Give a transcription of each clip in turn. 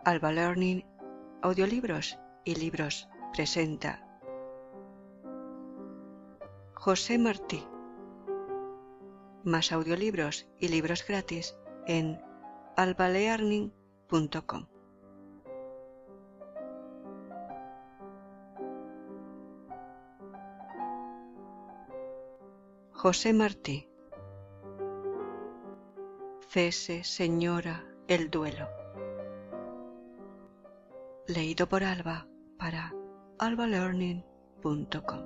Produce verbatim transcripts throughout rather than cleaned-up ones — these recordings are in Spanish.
Alba Learning, audiolibros y libros presenta José Martí. Más audiolibros y libros gratis en alba learning punto com. José Martí. Cese, señora, el duelo. Leído por Alba para alba learning punto com.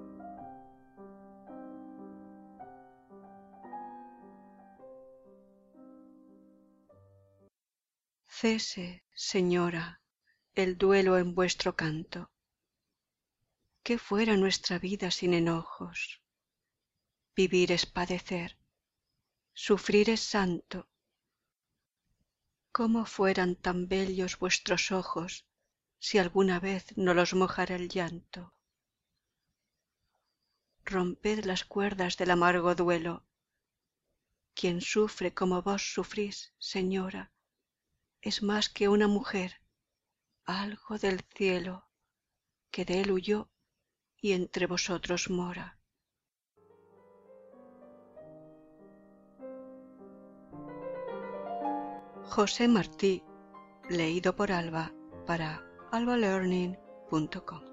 Cese, señora, el duelo en vuestro canto. ¿Qué fuera nuestra vida sin enojos? Vivir es padecer, sufrir es santo. ¿Cómo fueran tan bellos vuestros ojos si alguna vez no los mojara el llanto? Romped las cuerdas del amargo duelo. Quien sufre como vos sufrís, señora, es más que una mujer, algo del cielo, que de él huyó y entre vosotros mora. José Martí, leído por Alba para alba learning punto com.